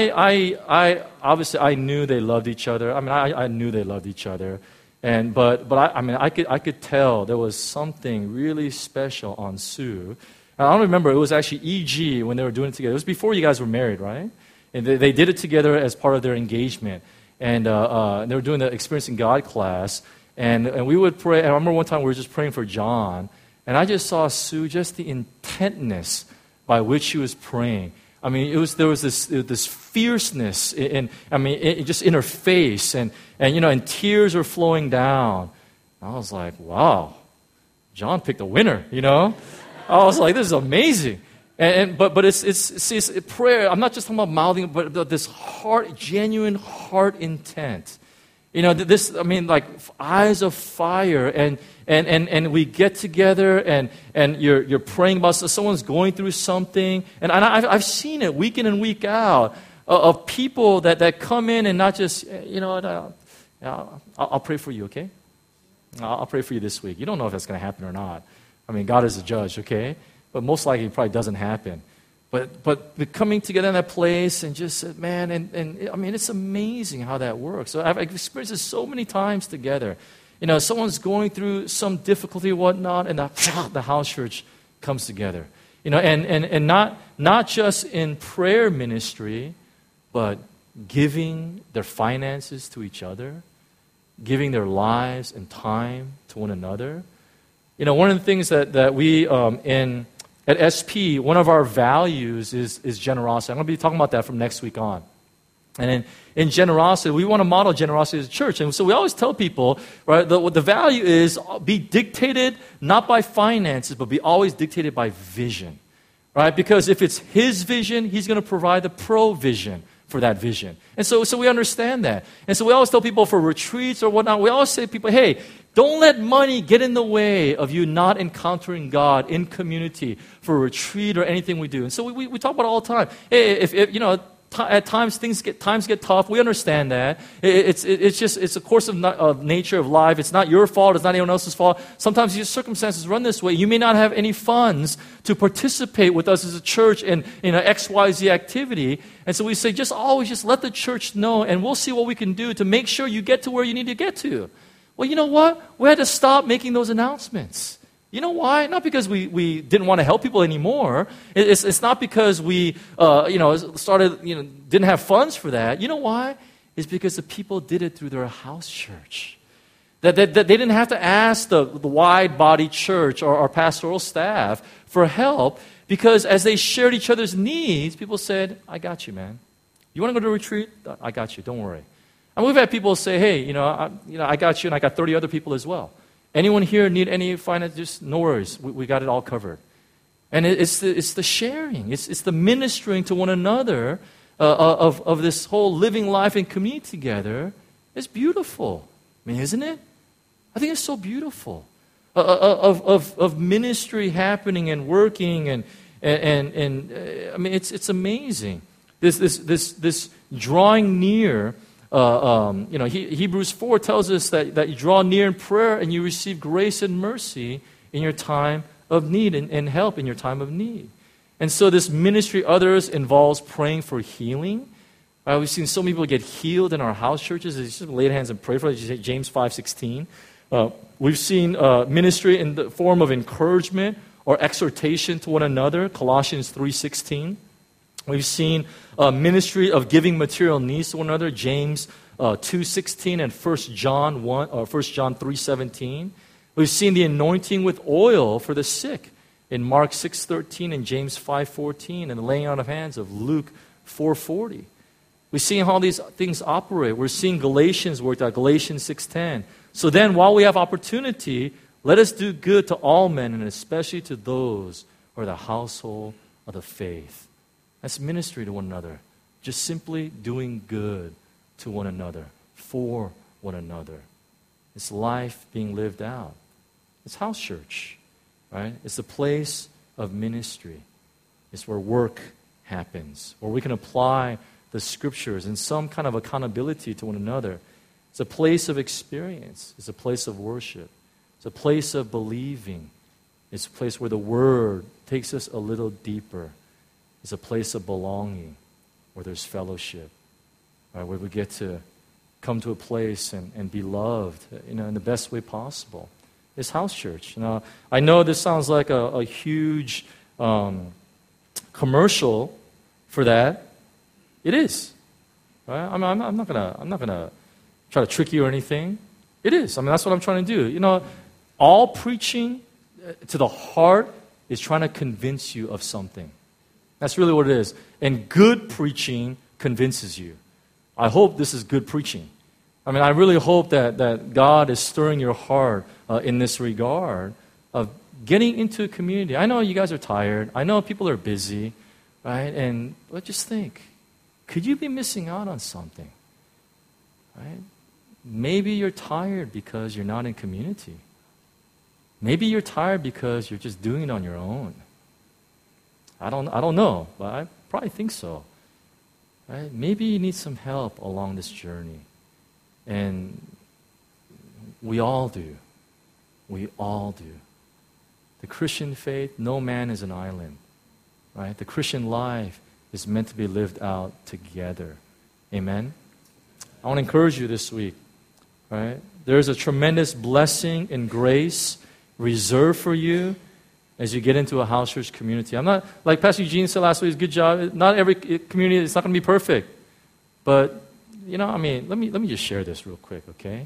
I obviously I knew they loved each other. I mean, I knew they loved each other. And, but I could tell there was something really special on Sue. And I don't remember, it was actually EG when they were doing it together. It was before you guys were married, right? And they did it together as part of their engagement. And they were doing the Experiencing God class. And we would pray. And I remember one time we were just praying for John. And I just saw Sue, just the intentness by which she was praying. I mean, there was this fierceness just in her face. And you know, and tears were flowing down. And I was like, wow, John picked a winner, you know? I was like, this is amazing. But it's prayer. I'm not just talking about mouthing, but this genuine heart intent. You know, this, I mean, like eyes of fire, and we get together, and you're praying about someone's going through something, and I've seen it week in and week out of people that come in and not just, you know, I'll pray for you, okay? I'll pray for you this week. You don't know if that's going to happen or not. I mean, God is the judge, okay? But most likely it probably doesn't happen. But the coming together in that place and just, man, and I mean, it's amazing how that works. So I've experienced this so many times together. You know, someone's going through some difficulty or whatnot, and the house church comes together. You know, and not just in prayer ministry, but giving their finances to each other, giving their lives and time to one another. You know, one of the things that we at SP, one of our values is generosity. I'm going to be talking about that from next week on. And in generosity, we want to model generosity as a church. And so we always tell people, right, what the value is be dictated not by finances, but be always dictated by vision. Right? Because if it's His vision, He's going to provide the provision for that vision. And so we understand that. And so we always tell people for retreats or whatnot, we always say to people, hey, don't let money get in the way of you not encountering God in community for a retreat or anything we do. And so we talk about it all the time. Hey, if you know, at times times get tough. We understand that. It's a course of nature of life. It's not your fault. It's not anyone else's fault. Sometimes your circumstances run this way. You may not have any funds to participate with us as a church in XYZ activity. And so we say, always let the church know, and we'll see what we can do to make sure you get to where you need to get to. Well, you know what? We had to stop making those announcements. You know why? Not because we didn't want to help people anymore. It's not because we didn't have funds for that. You know why? It's because the people did it through their house church. That they didn't have to ask the wide-body church or our pastoral staff for help, because as they shared each other's needs, people said, I got you, man. You want to go to a retreat? I got you. Don't worry. And we've had people say, hey, I got you and I got 30 other people as well. Anyone here need any finance? Just no worries. We got it all covered. And it's the sharing. It's the ministering to one another of this whole living life and community together. It's beautiful. I mean, isn't it? I think it's so beautiful. Of ministry happening and working and I mean, it's amazing. This drawing near. Hebrews 4 tells us that you draw near in prayer and you receive grace and mercy in your time of need and help in your time of need. And so this ministry others involves praying for healing. We've seen so many people get healed in our house churches. They just lay hands and pray for it. James 5:16. We've seen ministry in the form of encouragement or exhortation to one another. Colossians 3:16. We've seen ministry of giving material needs to one another. James 2:16 and 1 John 3:17. We've seen the anointing with oil for the sick in Mark 6:13 and James 5:14, and the laying out of hands of Luke 4:40. We've seen how these things operate. We're seeing Galatians worked out, Galatians 6:10. So then, while we have opportunity, let us do good to all men, and especially to those who are the household of the faith. That's ministry to one another. Just simply doing good to one another, for one another. It's life being lived out. It's house church, right? It's a place of ministry. It's where work happens, where we can apply the scriptures and some kind of accountability to one another. It's a place of experience. It's a place of worship. It's a place of believing. It's a place where the Word takes us a little deeper. It's a place of belonging, where there's fellowship, right? Where we get to come to a place and be loved, in the best way possible. It's house church. Now, I know this sounds like a huge commercial for that. It is, right? I'm not gonna try to trick you or anything. It is. I mean, that's what I'm trying to do. All preaching to the heart is trying to convince you of something. That's really what it is. And good preaching convinces you. I hope this is good preaching. I mean, I really hope that God is stirring your heart in this regard of getting into a community. I know you guys are tired. I know people are busy, right? But just think, could you be missing out on something, right? Maybe you're tired because you're not in community. Maybe you're tired because you're just doing it on your own. I don't know, but I probably think so. Right? Maybe you need some help along this journey. And we all do. We all do. The Christian faith, no man is an island. Right? The Christian life is meant to be lived out together. Amen? I want to encourage you this week. Right? There's a tremendous blessing and grace reserved for you as you get into a house church community. I'm not, like Pastor Eugene said last week, good job. Not every community, it's not going to be perfect. But, let me just share this real quick, okay?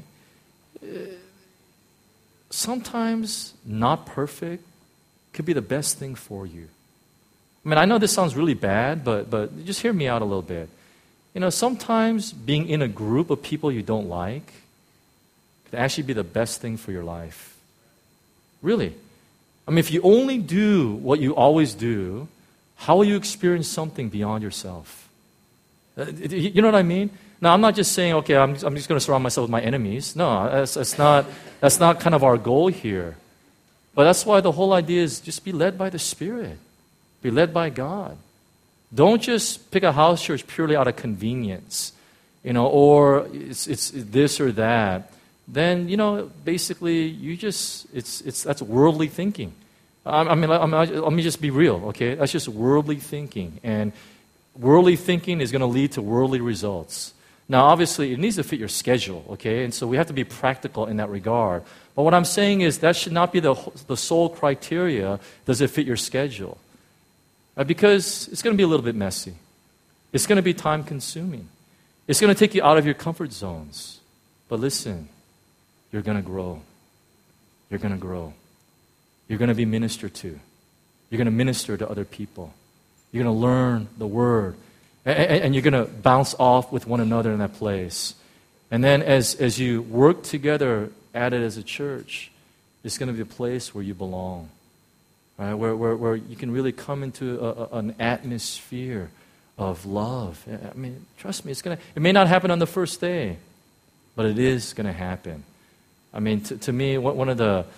Sometimes not perfect could be the best thing for you. I mean, I know this sounds really bad, but just hear me out a little bit. Sometimes being in a group of people you don't like could actually be the best thing for your life. Really. I mean, if you only do what you always do, how will you experience something beyond yourself? You know what I mean? Now, I'm not just saying, okay, I'm just going to surround myself with my enemies. No, that's not kind of our goal here. But that's why the whole idea is just be led by the Spirit. Be led by God. Don't just pick a house church purely out of convenience, or it's this or that. Then, basically, that's worldly thinking. Let me just be real, okay? That's just worldly thinking. And worldly thinking is going to lead to worldly results. Now, obviously, it needs to fit your schedule, okay? And so we have to be practical in that regard. But what I'm saying is that should not be the sole criteria. Does it fit your schedule? Because it's going to be a little bit messy. It's going to be time-consuming. It's going to take you out of your comfort zones. But listen, you're going to grow. You're going to grow. You're going to be ministered to. You're going to minister to other people. You're going to learn the Word. And you're going to bounce off with one another in that place. And then as you work together at it as a church, it's going to be a place where you belong, right? Where you can really come into an atmosphere of love. I mean, trust me, it may not happen on the first day, but it is going to happen. I mean, to me, one of the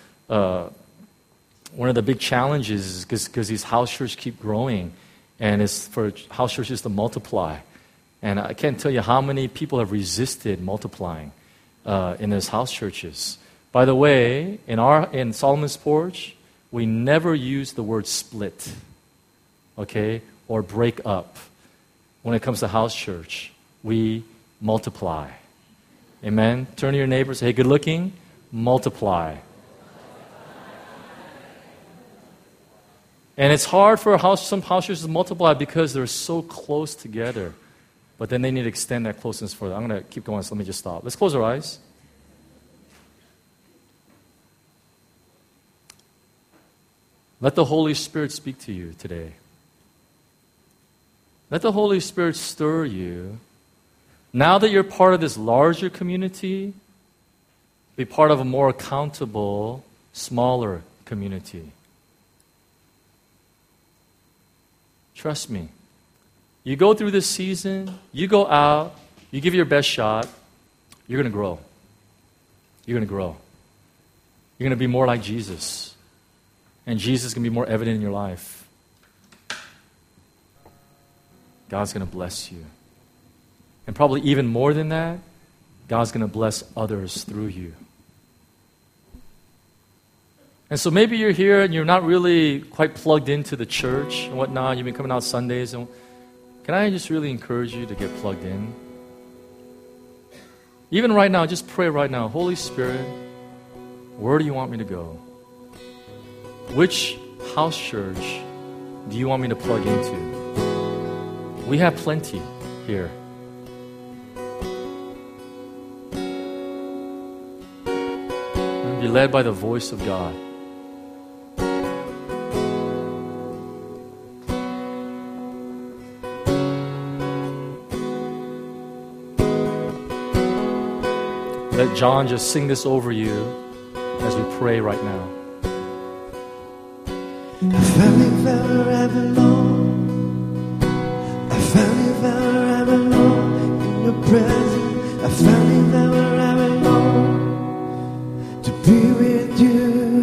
big challenges is because these house churches keep growing, and it's for house churches to multiply. And I can't tell you how many people have resisted multiplying in those house churches. By the way, in Solomon's Porch, we never use the word split, okay, or break up. When it comes to house church, we multiply. Amen? Turn to your neighbor and say, hey, good looking, multiply. And it's hard for some house churches to multiply because they're so close together. But then they need to extend that closeness further. I'm going to keep going, so let me just stop. Let's close our eyes. Let the Holy Spirit speak to you today. Let the Holy Spirit stir you. Now that you're part of this larger community, be part of a more accountable, smaller community. Trust me. You go through this season, you go out, you give your best shot, you're going to grow. You're going to grow. You're going to be more like Jesus. And Jesus is going to be more evident in your life. God's going to bless you. And probably even more than that, God's going to bless others through you. And so maybe you're here and you're not really quite plugged into the church and whatnot. You've been coming out Sundays. And can I just really encourage you to get plugged in? Even right now, just pray right now. Holy Spirit, where do you want me to go? Which house church do you want me to plug into? We have plenty here. And be led by the voice of God. Let John just sing this over you as we pray right now. I found you where I belong. I found you where I belong. In your presence, I found you where I belong. To be with you.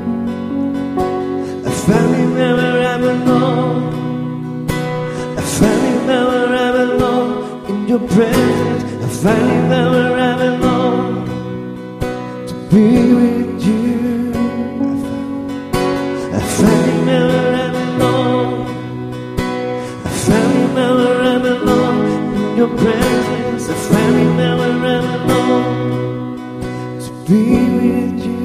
I found you where I belong. I found you where I belong. In your presence, I found you where I belong. To be with you. I found you where I belong. I found you where I belong. In your presence, I found you where I belong. To be with you.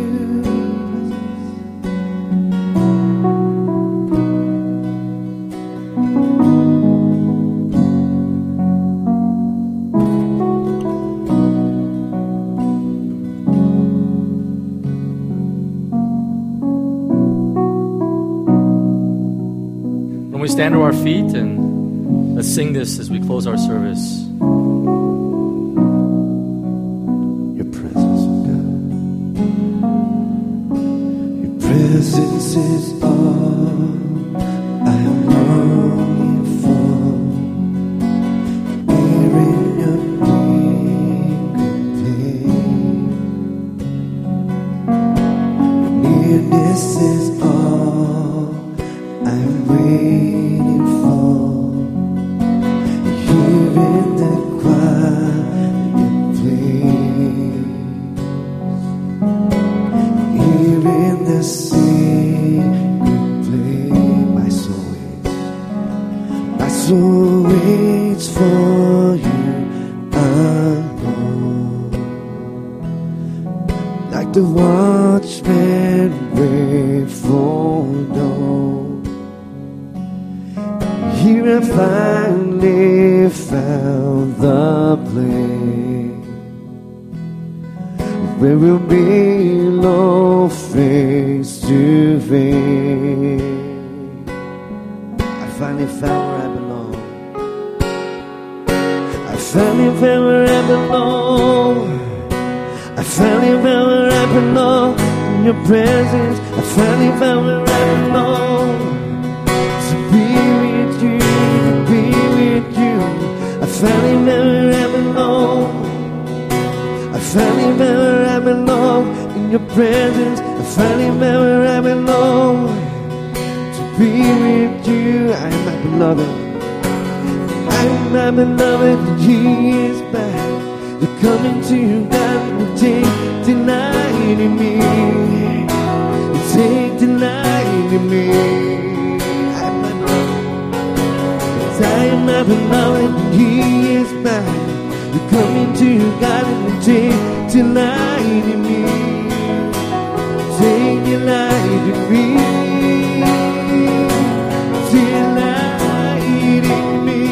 We stand to our feet and let's sing this as we close our service. Your presence, oh God. Your presence is all I am longing for. Here in your secret place. Your nearness is all I'm waiting for. Here in the quiet place. Here in the secret place. My soul waits for you alone. Like the watchman wait for dawn. Here I finally found the place where we'll be alone face to face. I finally found where I belong. I finally found where I belong. I finally found where I belong. In your presence, I finally found where I belong. To be with you, to be with you. I finally found where I belong. I finally found where I belong. In your presence, I finally found where I belong. To be with you, I am my beloved. I am my beloved, He is back. You're coming to God and take delight in me. You take delight in me. I am my beloved. I am my beloved, He is back. You're coming to God and take delight in me. Take delight in me. Delight in me.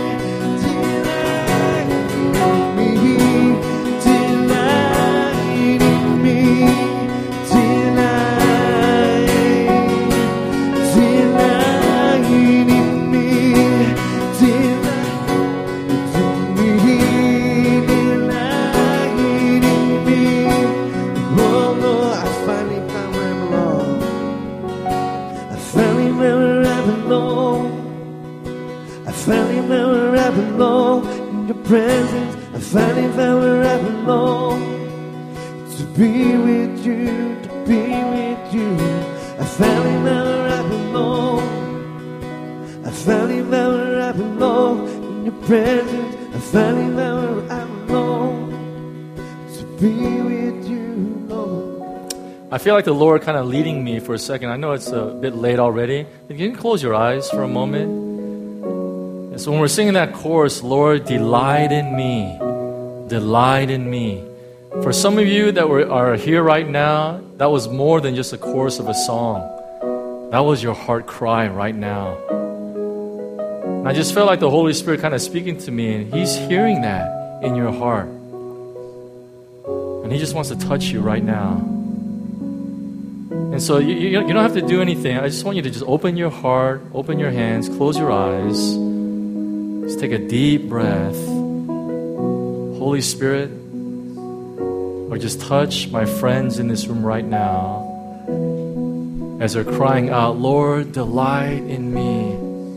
Presence, I finally found where I belong. To be with you, to be with you. I finally found where I belong. I finally found where I belong. In your presence, I finally found where I belong. To be with you, Lord. I feel like the Lord kind of leading me for a second. I know it's a bit late already. You can close your eyes for a moment. So when we're singing that chorus, Lord, delight in me, delight in me. For some of you that are here right now, that was more than just a chorus of a song. That was your heart cry right now. And I just felt like the Holy Spirit kind of speaking to me, and He's hearing that in your heart. And He just wants to touch you right now. And so you don't have to do anything. I just want you to just open your heart, open your hands, close your eyes. Just take a deep breath. Holy Spirit, or just touch my friends in this room right now as they're crying out, Lord, delight in me.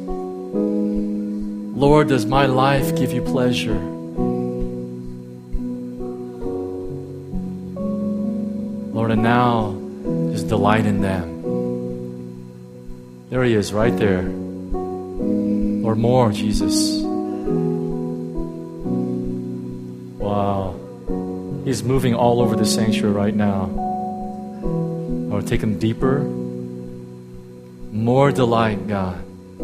Lord, does my life give you pleasure? Lord, and now just delight in them. There He is, right there. Or more, Jesus. Wow. He's moving all over the sanctuary right now. Or take Him deeper. More delight, God.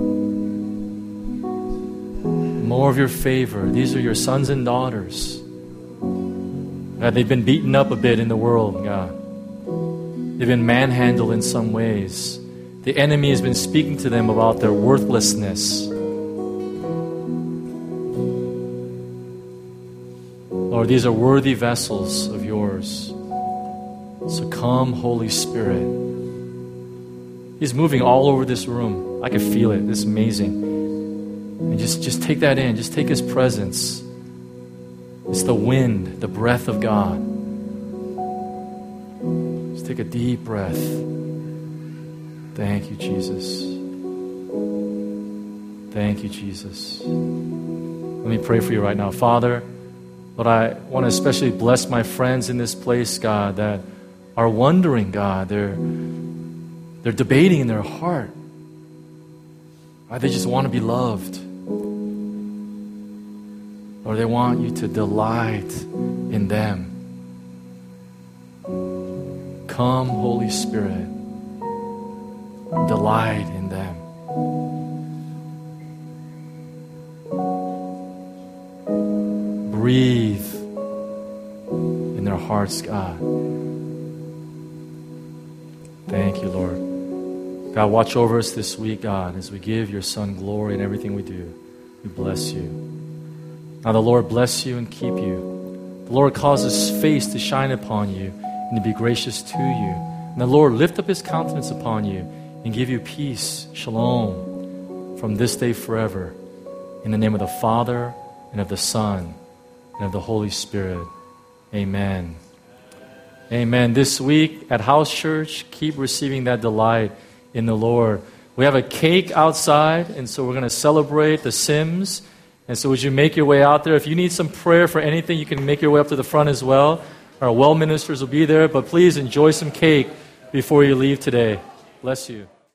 More of your favor. These are your sons and daughters. God, they've been beaten up a bit in the world, God. They've been manhandled in some ways. The enemy has been speaking to them about their worthlessness. Lord, these are worthy vessels of yours. So come, Holy Spirit. He's moving all over this room. I can feel it. It's amazing. And just take that in. Just take His presence. It's the wind, the breath of God. Just take a deep breath. Thank you, Jesus. Thank you, Jesus. Let me pray for you right now. Father, Lord, I want to especially bless my friends in this place, God, that are wondering, God. They're debating in their heart. Right? They just want to be loved. Or they want you to delight in them. Come, Holy Spirit. Delight in them. Breathe in their hearts, God. Thank you, Lord. God, watch over us this week, God, as we give your Son glory in everything we do. We bless you. Now the Lord bless you and keep you. The Lord cause His face to shine upon you and to be gracious to you. And the Lord lift up His countenance upon you and give you peace, shalom, from this day forever. In the name of the Father, and of the Son, and of the Holy Spirit. Amen. Amen. This week at House Church, keep receiving that delight in the Lord. We have a cake outside, and so we're going to celebrate the Sims. And so as you make your way out there, if you need some prayer for anything, you can make your way up to the front as well. Our well ministers will be there, but please enjoy some cake before you leave today. Bless you.